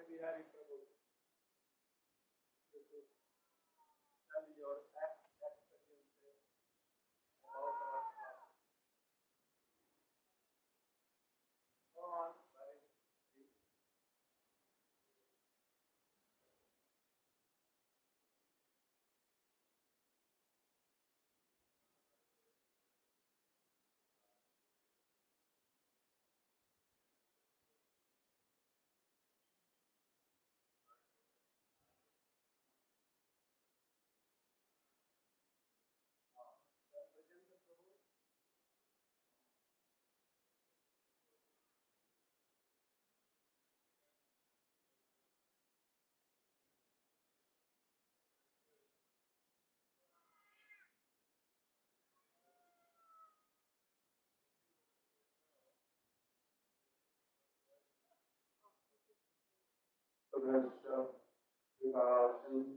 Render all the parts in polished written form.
Bihari Prabhu, you should tell your experiences about our class. Go on, Bhai. Rajendra Prabhu, Sagrasya Vivasim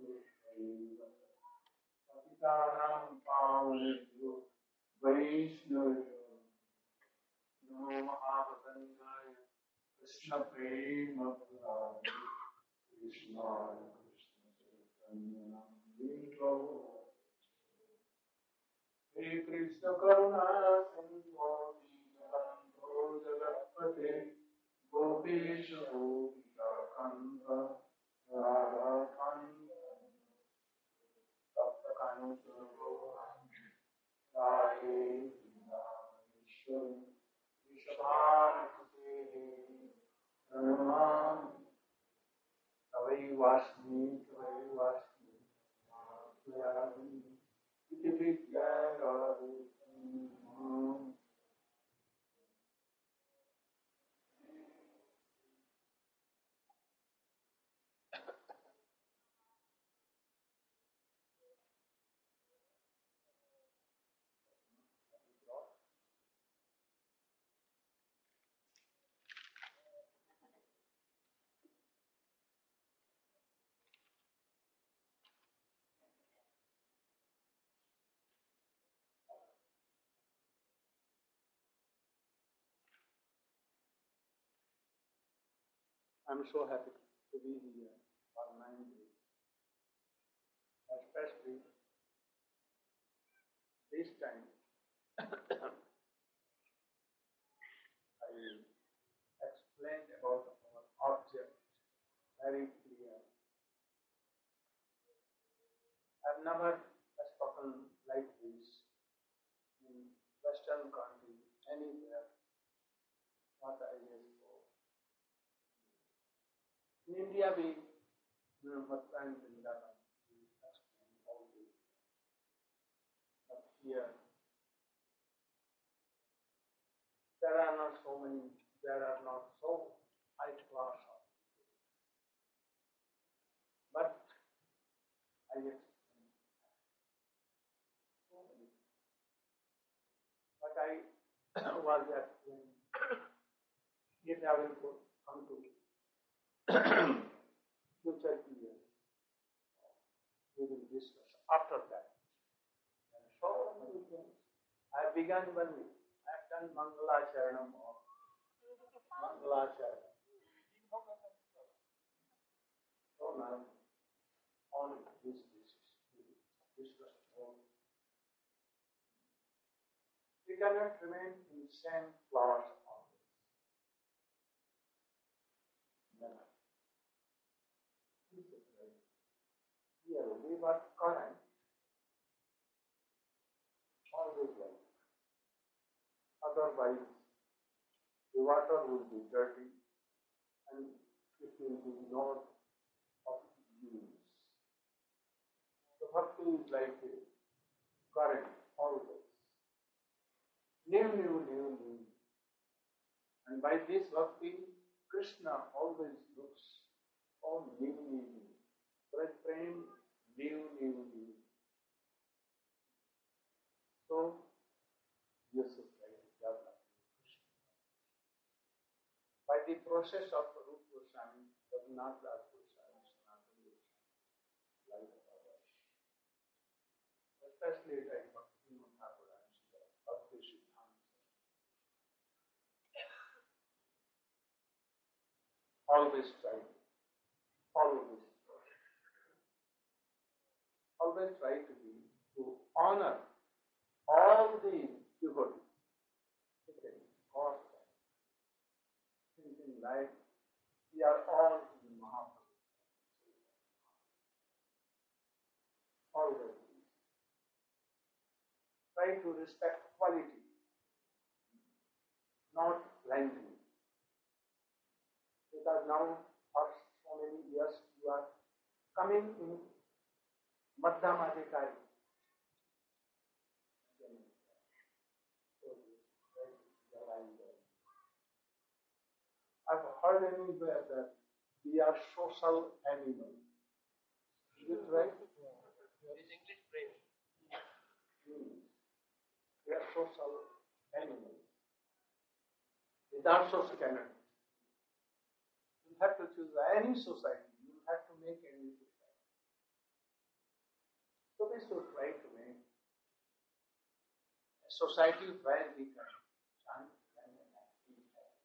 Patitanam Pavnebhyo Vaishnavyo Namo Mahabharangaya Krishna Prema Purana Krishna Krishna Chaitanya Namdevo Hare Krishna Karuna Sindhu Dīnabandho Jagatpate Gopesha Gopika Kanta Radha Kanta Sapta Kanta Radhe Vishwam Vishwanusuti Hanuman Tavai Vasmi Tavai Vasmi Mahayami Iti Vidya Radhe I'm so happy to be here for 9 days, especially this time. I explained about our object very clear. I've never spoken like this in Western country anywhere, not I guess so. In India, we Mathura and Vrindavan, we explain all this. But here, there are not so high class of people. But I explain so many. But I was explaining, yet I will come to future years. We will discuss after that. And so many things. I began one week. I have done Mangala Charanam or Mangala Charanam. So now, on this basis, we will discuss more. We cannot remain in the same class always. Never. Here we were current, always like. Otherwise, the water will be dirty and it will be not of use. The bhakti is like a current, always. New. And by this bhakti, Krishna always looks all new. Braj Prem, new. So, yes, by the process of Rupa Goswami, Raghunath Das Goswami, Sanatana Goswami, like others, especially like Bhakti Thakur and Bhakti Siddhanta, always try always try to honor all the devotees. Thinking like we are all in Mahaprabhu. Always. Try to respect quality, not blindly. Because now, for so many years, you are coming in Madhyamadikari. I've heard anywhere that we are social animals. Is it right? It's English phrase. We are social animals. Without social canon. You have to choose any society. You have to make any society. So we should try to make a society where we can chant and be happy.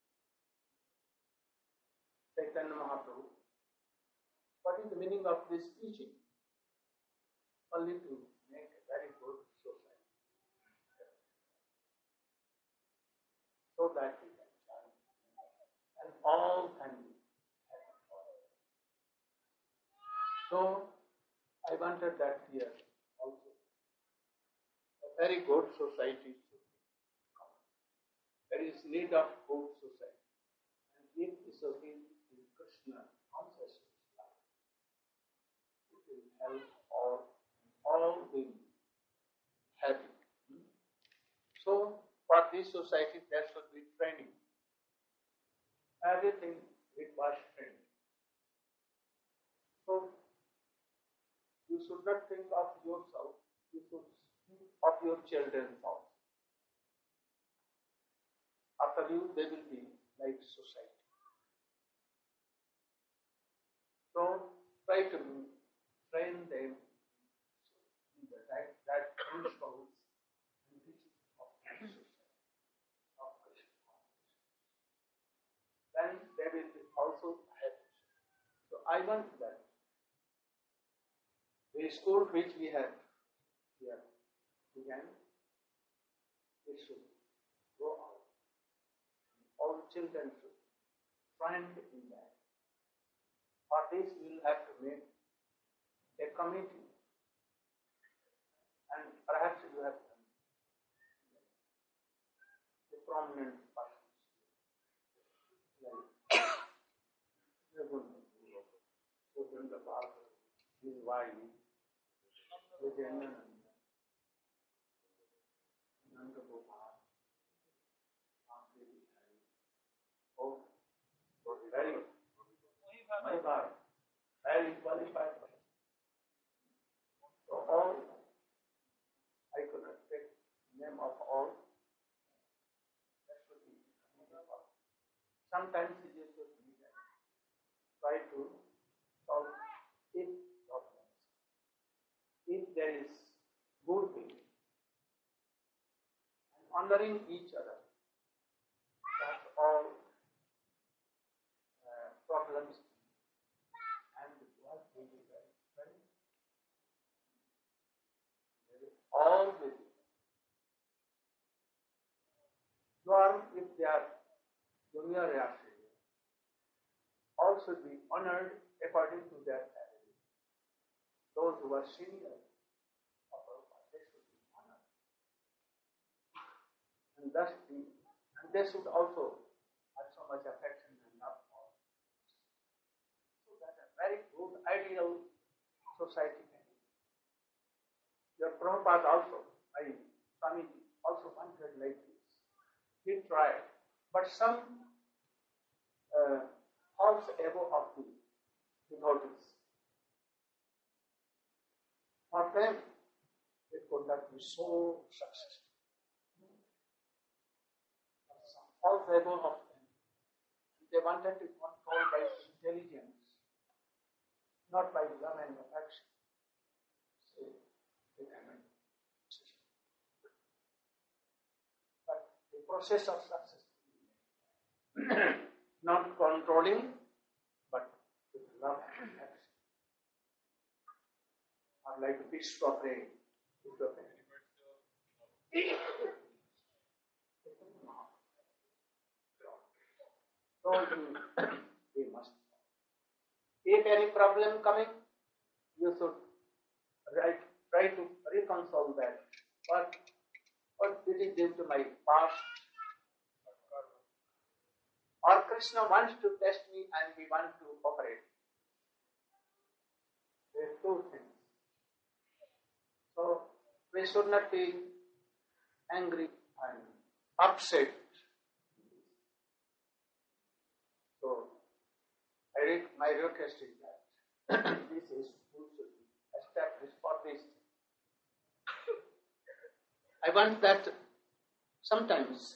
Chaitanya Mahaprabhu, what is the meaning of this teaching? Only to make a very good society. So that we can chant and all can be happy. So I wanted that here also. A very good society should come. There is need of good society. And if the society is Krishna consciousness life, it will help all will be happy. So for this society there should be training. Everything requires training. So you should not think of yourself, you should think of your children also. After you, they will be like society. So try to train them in the that principles and teachings of society, of Krishna. Then they will be also happy. So I want that the school which we have here began, it should go out. All children should find in that. For this we will have to make a committee. And perhaps you have the prominent persons like Govindra Bhatt, his wife, Vijayananda, Nanda Gopal, oh, very qualified person. So all, I could not take name of all. That should be. Sometimes it is just me that try to solve it problems. If there is good will and honoring each other, that's all problems and what will be very all will be. Nor if they are junior or senior, all should be honored according to their ability. Those who are senior, they should be honored. And they should also have so much affection and love for. So that a very good ideal society can be. Your Prabhupada also, Swamiji also wanted like this. He tried, but some false ego of the devotees. For them, it could not be so successful. Some false ego of them. They wanted to control by intelligence, not by love and affection. So, but the process of success, not controlling, but with love and affection. For like Vishwa praying. So we must. If any problem coming, you should try to reconcile that. What did it do to my past? Or Krishna wants to test me and he wants to operate. There are two things. So we should not be angry and upset. So my request is that this is who should be established for this. I want that sometimes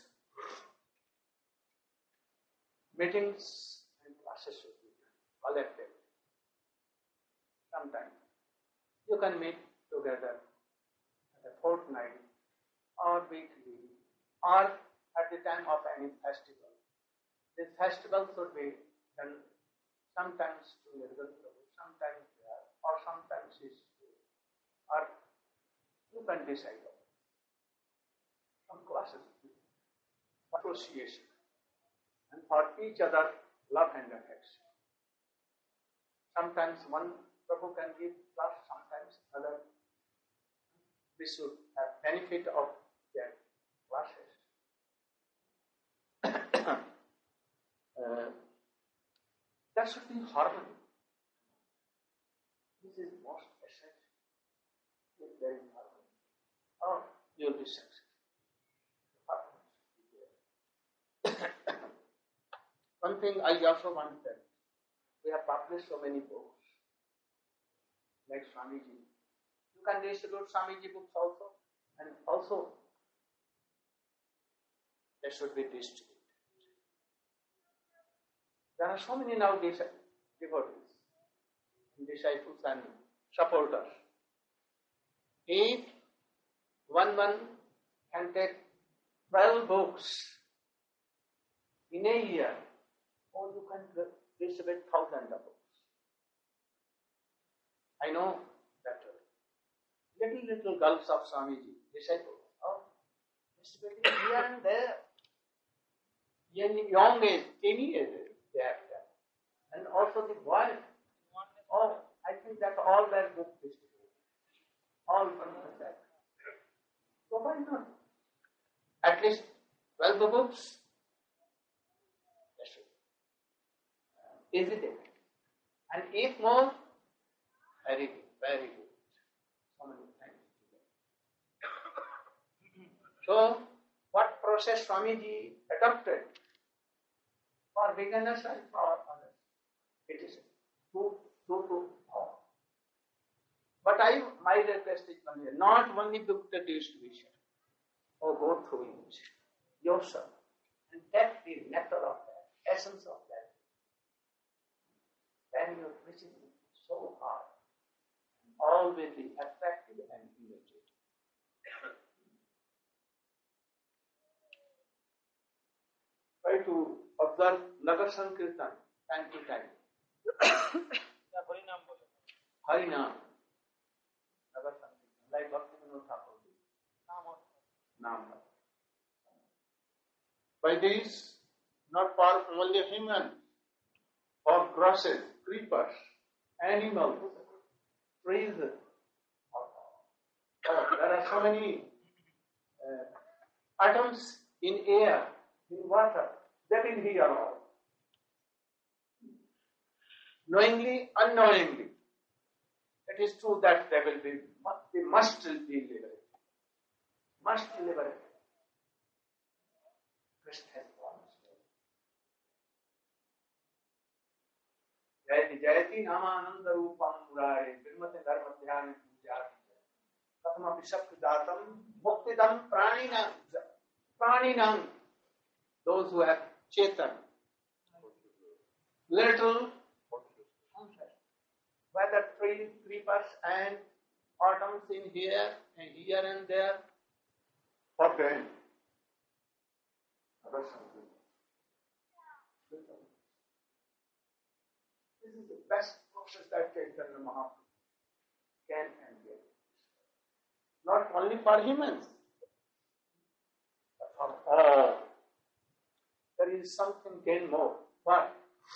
meetings and classes should be collected. Sometimes you can meet together at a fortnight or weekly or at the time of any festival. This festival should be done sometimes to sometimes there, or sometimes is or you can decide on some classes, association, and for each other love and affection. Sometimes one Prabhu can give class, sometimes other. We should have benefit of their classes. There should be harmony. This is most essential. If there is harmony, you will be successful. One thing I also want that we have published so many books, like Swamiji. You can distribute Swamiji books also, and also they should be distributed. There are so many now devotees, disciples and supporters. If one can take 12 books in a year, or you can distribute thousands of books. I know that little girls of Swamiji, disciples, distributing here and there. In young age, teenagers, they have done. And also the boys. I think that all were book distributed. All from that. So why not? At least 12 books. Is it? And if more, very good, very good. So many thanks. So, what process Swamiji adopted for beginners and for others? It is two. But my request is one here, not only book the distribution, or go through it yourself, and take the nectar of that, essence of that. Then your preaching will be so hard, always be attractive and energetic. Try to observe Nagar Sankirtan time to time. Harinam. Nagar Sankirtan. Like Bhakti Vinod Thakur. Nam. By this, not for only human, or grasses, creepers, animals, trees. There are so many atoms in air, in water. They will hear all. Knowingly, unknowingly. It is true that they must be liberated. Must be liberated. Krishna has promised. Jayati Jayati Namananda Rupam Murare Birmate Dharma Dhyani Pujati Katma Vishapdatam Muktidam Praninam. Those who have Chetan. Little whether trees, creepers and atoms in here and there, for them. This is the best process that Chaitanya Mahaprabhu can and get. not only for humans, but for all. There is something gain more. What?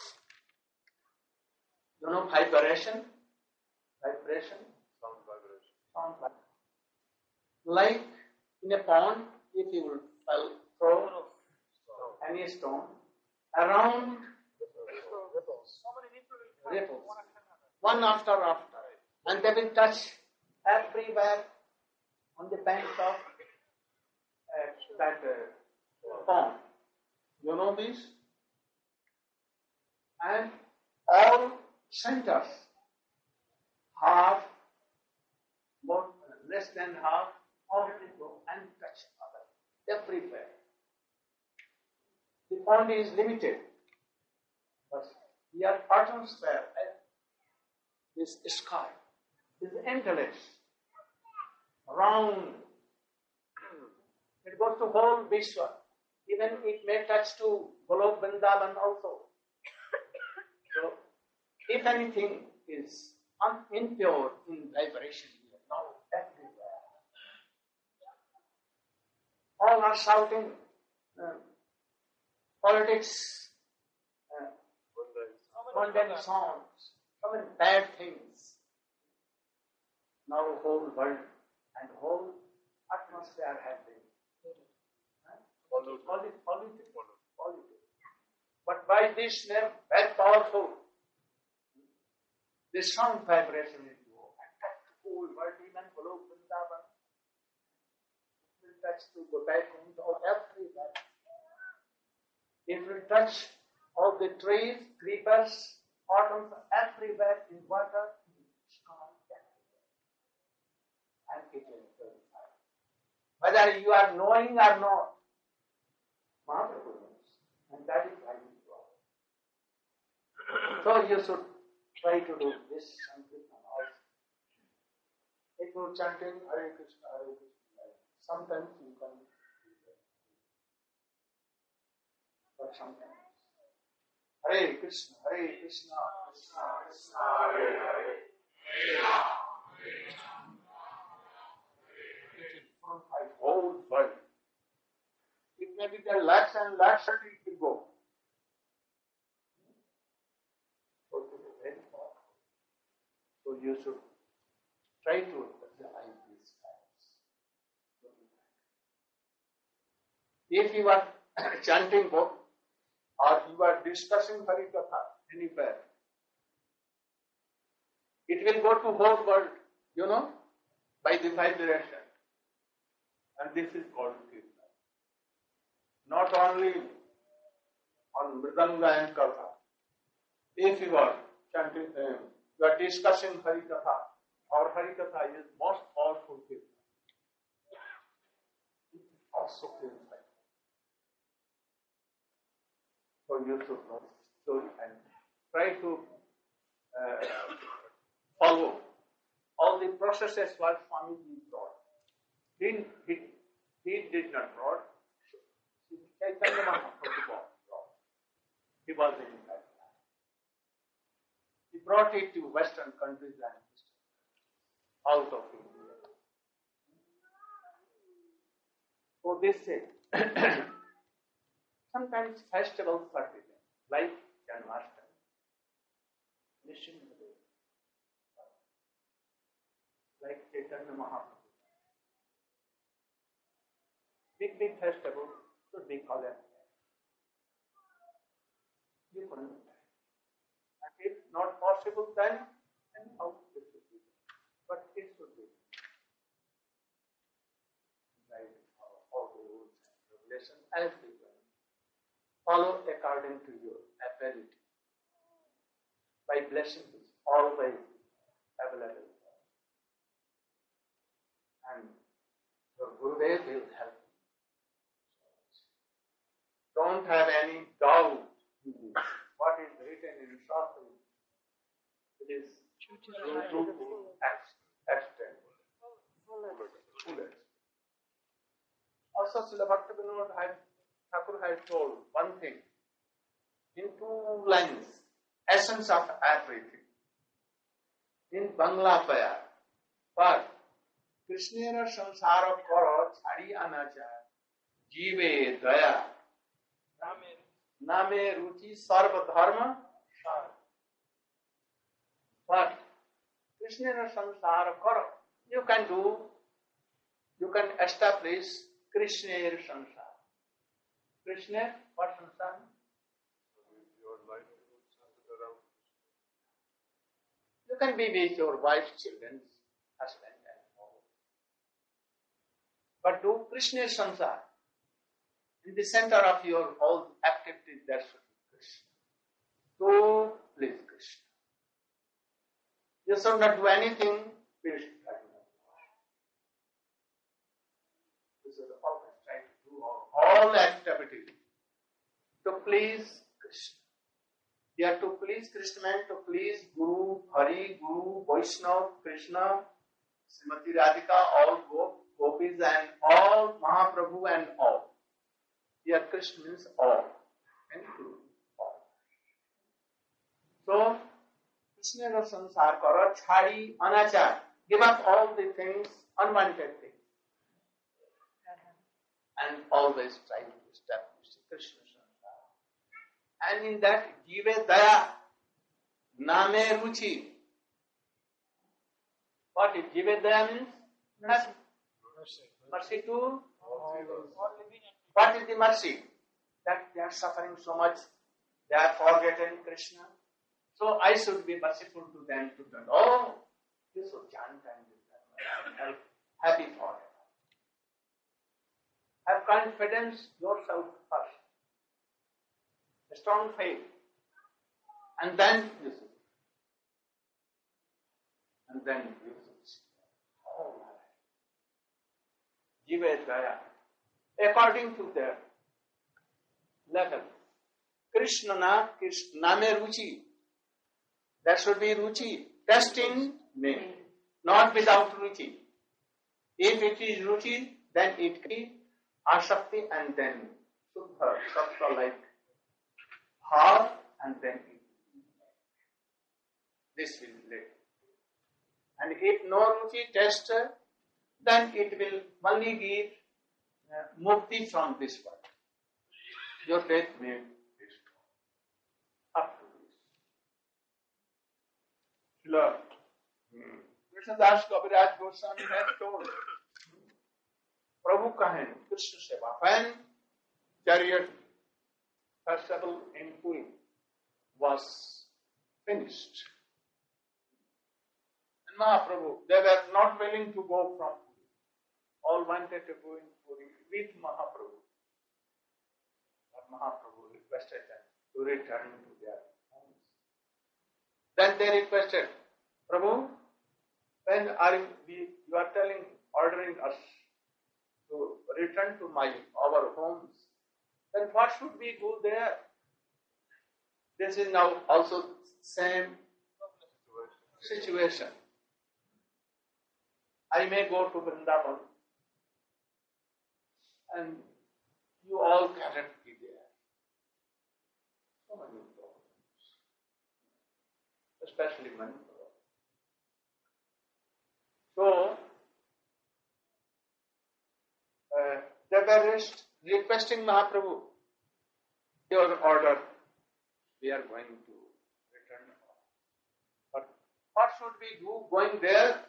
You know vibration? Vibration? Sound vibration. Sound vibration. Like in a pond, if you will throw any stone around ripples, one after, and they will touch everywhere on the banks of that pond. You know this? And all centers, half, more, less than half, all will go and touch other, everywhere. The pond is limited, but here atmosphere, this sky, is endless, round. It goes to whole Vishwa. Even it may touch to Golok Vrindavan also. So, if anything is impure in vibration, now everywhere. All are shouting politics, mundane songs, so many bad things. Now whole world and whole atmosphere has been polluted. But by this name, very powerful, this sound vibration will go and touch the whole world, even Golok Vrindavan. It will touch to Godaikunth or everywhere. It will touch all the trees, creepers, autumns, everywhere in water, in sky, everywhere. And it will purify. Whether you are knowing or not, Mahaprabhu knows. And that is why we go. So you should try to do this Sankirtan also. If you are chanting Hare Krishna, sometimes you can do that. But sometimes Hare Krishna, Krishna Krishna, Hare Hare, Hare Rama, Hare Rama, it will purify whole world. It may be there lakhs and lakhs and it will go. So it is very powerful. So you should try to realize these facts. If you are chanting book or you are discussing Harikatha anywhere, it will go to whole world, by the vibration. And this is called Kirtan. Not only on Mridanga and Katha. If you are chanting, you are discussing Harikatha, our Harikatha is most powerful Kirtan. It is also purified. So you should know story and try to follow all the processes what Swamiji brought. He did not brought. Chaitanya Mahaprabhu brought. He was in that. He brought it to Western countries and out of India. So they say, sometimes festivals are taken, like Janmashtami, Nishingadeva, like Chaitanya Mahaprabhu. Big festivals should be called as you couldn't. And if not possible, then how it should be. But it should be. Like all the rules and regulations, as we can. Follow according to your ability. By blessing is always available. And your Gurudev will help you. Don't have any doubt in this. What is written in Shastra, it is true extent. Also, Srila Bhaktivinoda Thakur has told one thing in 2 lines, essence of everything. In Bangla Paya, but Krishna samsara karo chhadi anachar jive daya name ruchi sarva dharma sar. But Krishna samsara karo, you can establish Krishna samsara. Krishna, what samsara? You can be with your wife, children, husband and all. But do Krishna samsara. In the center of your whole activity, there should be Krishna. So please Krishna. You should not do anything, please Krishna. You should always try to do all activities to please Krishna. You have to please Krishna and to please Guru, Hari, Guru, Vaishnava, Krishna, Srimati Radhika, all gopis and all, Mahaprabhu and all. Here Krishna means all and Guru, all. So, Krishna no samsar karo chhadi anachar. Give up all the things, unwanted things. And always try to establish Krishna samsara. And in that, jive daya, name ruchi. What is jive daya means? Mercy. Mercy to all. What is the mercy? That they are suffering so much, they are forgetting Krishna. So I should be merciful to them, oh, you should chant and help, happy forever. Have confidence yourself first. A strong faith. And then you should. And then you should. Oh my. Jive daya. According to their level. Krishna name ruchi. There should be ruchi. Trust in name. Not without ruchi. If it is ruchi, then it can be asakti and then suddha, sattva like bhav and then it will be. This will be late. And if no ruchi test, then it will only give mukti from this world. Your faith may be strong. Up to this. Lord, Krishnadas Kaviraj Goswami has told Prabhu Kahan, Krishna Seva, when chariot festival in Puri was finished, and Mahaprabhu, they were not willing to go from Puri. All wanted to go in Puri with Mahaprabhu. But Mahaprabhu requested them to return to their homes. Then they requested, Prabhu, when you are ordering us to return to our homes, then what should we do there? This is now also same situation. I may go to Vrindavan and you all cannot be there. So many problems, especially money problems. So, they were requesting Mahaprabhu, your order, we are going to return. But what should we do going there?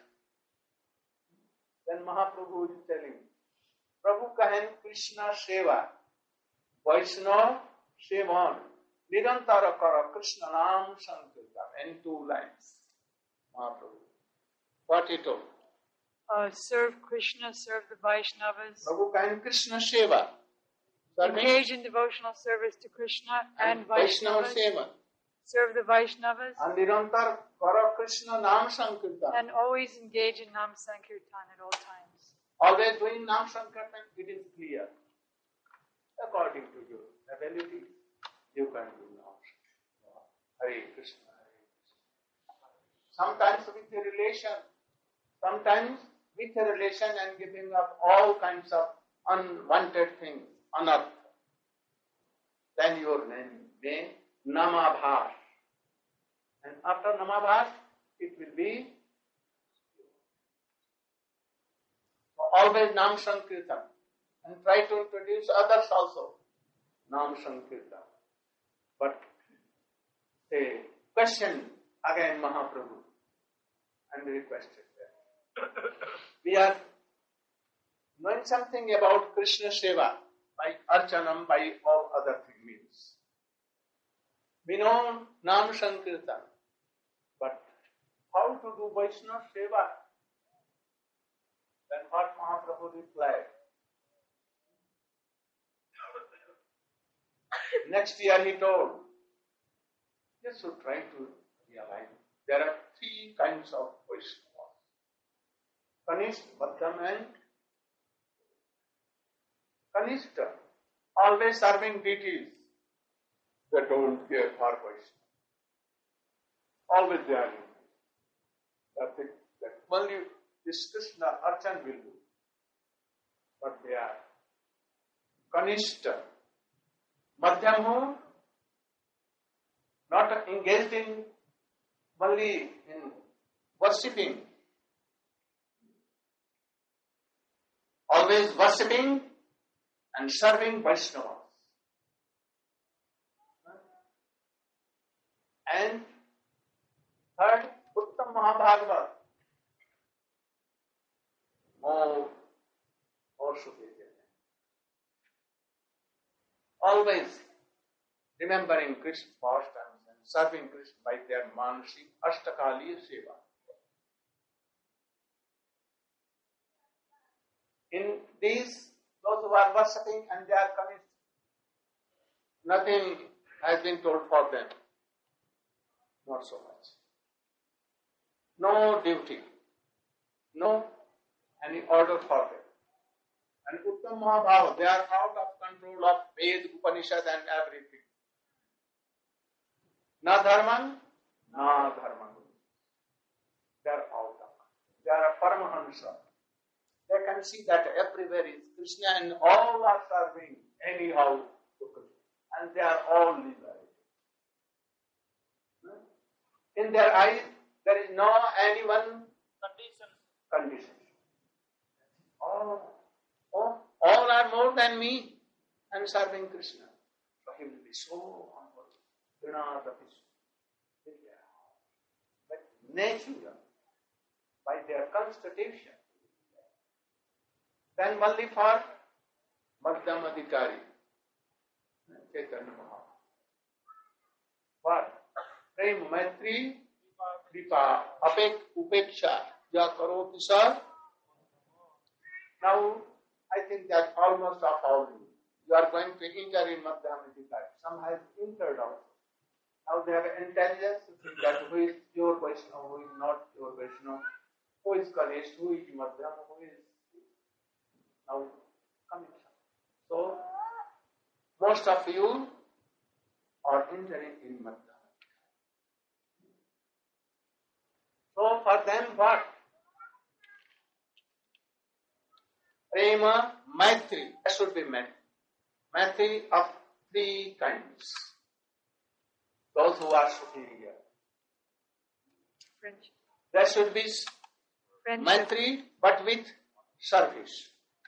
Then Mahaprabhu is telling, Prabhu kahen Krishna Seva, Vaishnava Sevan, Nirantara kara Krishna Nam Sankirtan, in 2 lines. Mahaprabhu. What he told? Serve Krishna, serve the Vaishnavas. Prabhu kahen Krishna Seva. Engage in devotional service to Krishna and Vaishnavas. Seva. Serve the Vaishnavas. And Nirantar kara Krishna Nam Sankirtan. And always engage in Nam Sankirtan at all times. Always doing Nam Sankirtan, it is clear. According to your ability, you can do Nam Sankirtan. Hare Krishna, Hare Krishna. Sometimes with a relation, sometimes with a relation and giving up all kinds of unwanted things, anartha. Then your name may Namabhas. And after Namabhas, it will be always Nam Sankirtan and try to introduce others also. Nam Sankirtan. But they questioned again Mahaprabhu and requested them. We are knowing something about Krishna Seva by Archanam, by all other means. We know Nam Sankirtan, but how to do Vaishnava Seva? Then what Mahaprabhu replied? Next year he told, you should try to realize there are three kinds of Vaishnavas. Kanishta, Madhyam and Kanishta, always serving deities. They don't care for Vaishnava. Always they are in. That's it. That only this Krishna Archan will do. But they are Kanishta. Madhyam who? Not engaged in only in worshipping. Always worshipping and serving Vaishnavas. And third, Uttam Mahabhagavat. More superior. Always remembering Krishna's pastimes and serving Krishna by their Manasi Ashtakali Seva. In these, those who are worshipping and they are committed, nothing has been told for them. Not so much. No duty. No any order for them. And Uttam Mahabhava, they are out of control of Ved, Upanishad and everything. Na dharman, na dharman. They are out of control. They are a Paramahansa. They can see that everywhere is Krishna and all are serving anyhow to Krishna. And they are all liberated. In their eyes, there is no anyone condition. All are more than me and serving Krishna. So he will be so humble. But nature, by their constitution, then only for Madhyam Adhikari, Chaitanya Mahaprabhu. What? Prem, Maitri, Kripa, Upeksha, Ya Karoti Sir. Now, I think that almost of all you are going to enter in Madhyam Adhikari. Some have entered also. Now they have intelligence to think that who is pure Vaishnava, who is not pure Vaishnava, who is Kanishta, who is Madhyam, who is now coming. So, most of you are entering in Madhyam. So for them what? Prema, Maitri, that should be met. Maitri of three kinds. Those who are superior. Friendship. There should be Friendship. Maitri, but with service.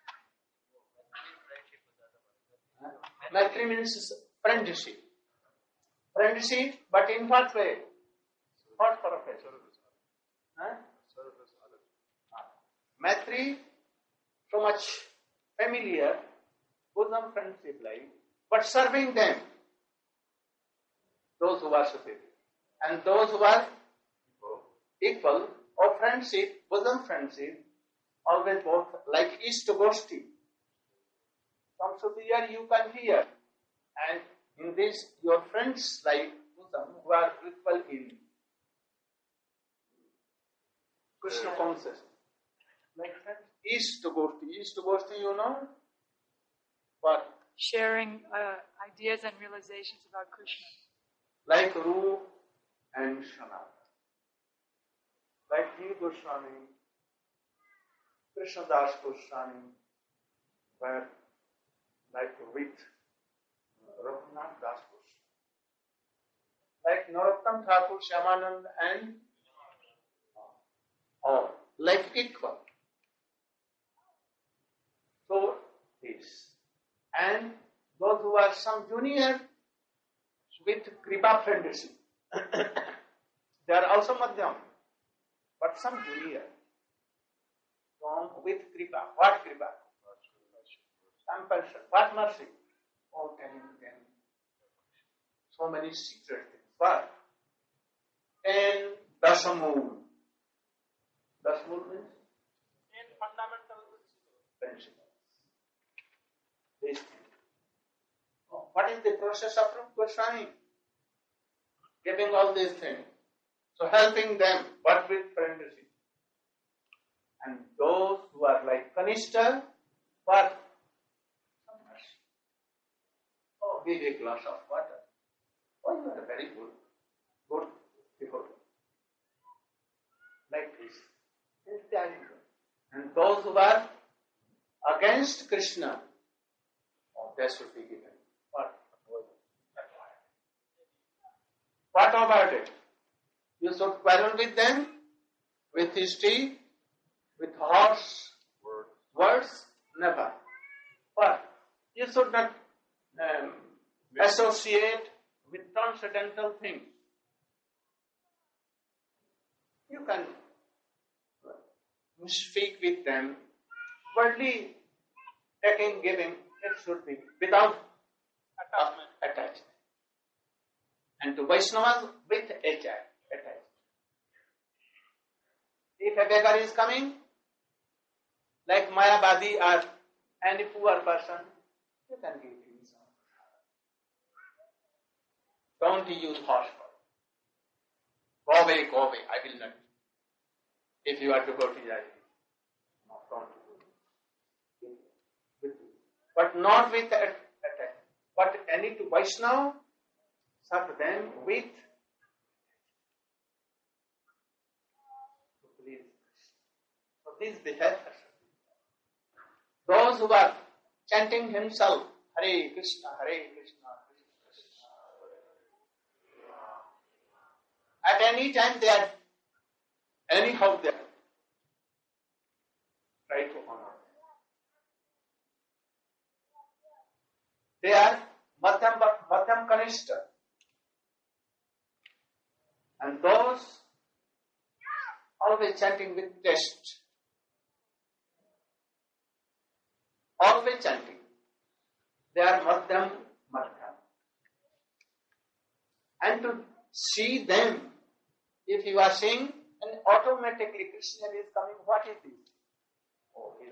Maitri means friendship. Friendship, but in what way? What purpose? Maitri, so much familiar, bosom friendship like, but serving them, those who are superior. And those who are equal, or friendship, bosom friendship, always both, like East Goshti. From superior you can hear. And in this, your friends like bosom, who are equal in Krishna consciousness. Like friends, East Goshti, you know? What? Sharing ideas and realizations about Krishna. Like Rup and Sanatana. Like G. Goswami, Krishnadas Goswami, where like with Raghunath Das Goswami. Like Narottam Thakur, Shyamanand and all. Like equal. So this. And those who are some junior with Kripa friendship, they are also Madhyam, but some junior with Kripa. What Kripa? Compulsion. What mercy? Oh, telling them so many secret things. What? And Dasamul. Dasamul means? And fundamental Principles. These things. Oh, what is the process of Rupa Goswami? Giving all these things. So helping them, but with friendship. And those who are like Kanishta, what? Some mercy. Oh, give a glass of water. Oh, you are very good devotee. Like this. And those who are against Krishna, oh, they should be given. What? What about it? You should quarrel with them, with history, with horse, words, never. But you should not associate with transcendental things. You can speak with them, worldly taking, giving, it should be without attachment. And to Vaishnavas with attachment. If a beggar is coming, like Mayavadi or any poor person, you can give him some. Don't use harsh words. Go away, I will not. If you are devotee, I will not. Don't. But not with attack. But any to Vaishnava, serve them with please. So this behavior. Those who are chanting himself, Hare Krishna, Hare Krishna, Krishna Krishna. At any time they are, anyhow they are. Try to honor them. They are Madhyam Kanishta. And those always chanting with taste. Always chanting. They are Madhyam. And to see them, if you are seeing, and automatically Krishna is coming, what is this? Oh, he is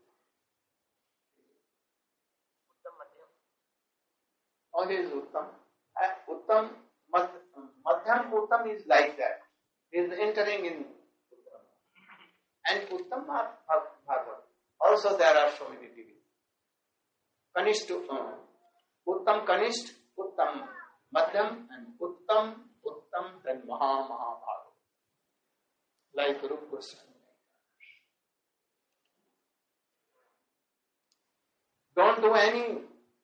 Uttam. Oh, he is Uttam. Uttam, Madhyam Uttam is like that. He is entering in Uttam. And Uttam are Bhagavad. Also there are so many divisions. Kanishta, Uttam Kanisht, Uttam Madhyam, and Uttam, then Mahabharata. Like Rupa Goswami. Don't do any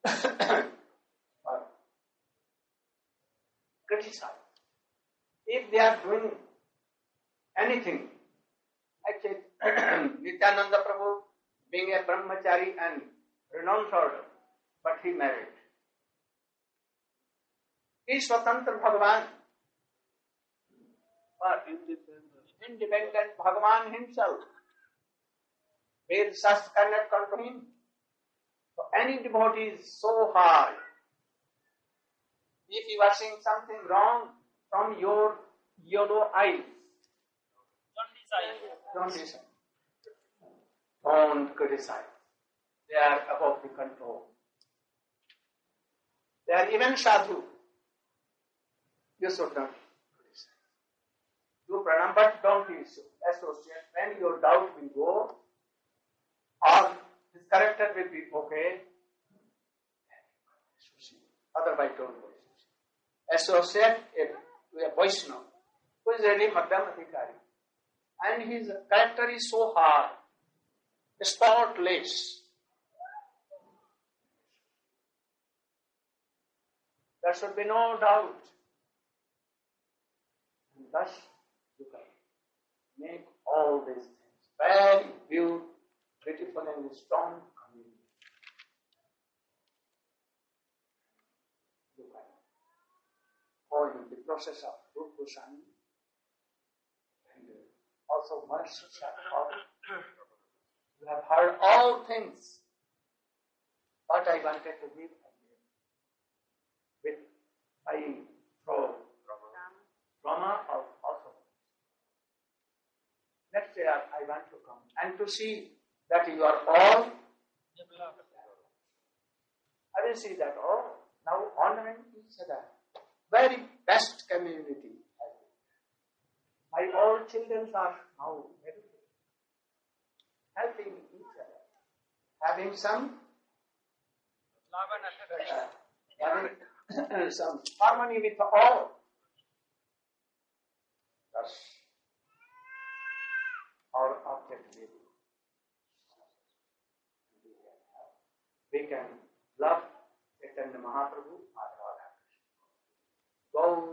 criticize. If they are doing anything, actually, Nityananda Prabhu being a brahmachari and renounced order, but he married. He is Swatantra Bhagavan, or independent Bhagavan himself. Ved Shastra cannot control him. So any devotee is so high. If you are seeing something wrong from your yellow eyes, don't decide. Don't criticize. They are above the control. They are even sadhu. You should not criticize. Do pranam, but don't associate. When your doubt will go, or his character will be okay, otherwise don't associate it with a Vaishnava who is really Madhyam Adhikari. And his character is so hard, spotless. There should be no doubt. And thus you can make all these things very beautiful and strong communion. process of Rupa Goswami and also Maharshi Thakur. You have heard all things. What I wanted to give with my Brahma also. Next year I want to come and to see that you are all. I will see that all now honoring each other. Very best community. My all children are now helping each other, having some harmony with all. Thus, our object will be we can love Chaitanya Mahaprabhu, Radha Krishna. Go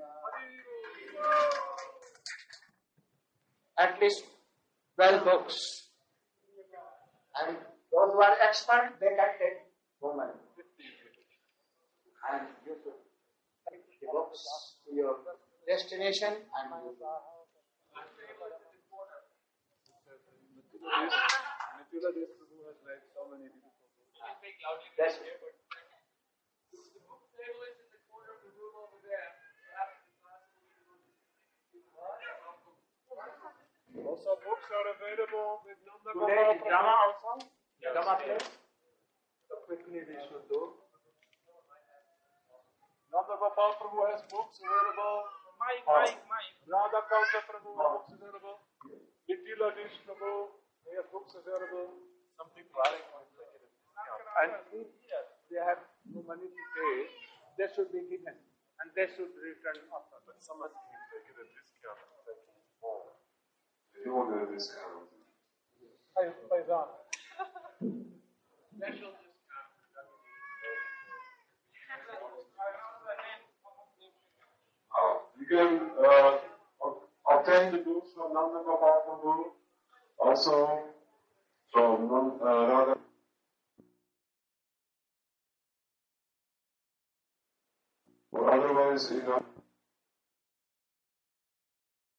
at least 12 books. And those who are expert, they can take women. And you should take the books to your destination and you that's it. Also, books are available with Nanda Today Gopal is drama Prabhu. also. Drama play. So quickly we should do. Nanda Gopal Prabhu has books available. Radha Kalsa Prabhu has books available. Vitila Dish Prabhu, they have books available. Some people are executive discount. And if they have no money to pay, they should be given. And they should return after. But some of them they get a discount. They will get a discount. Paisan. You can obtain the books from Nanda Gopal Prabhu, also from Radha. Or otherwise,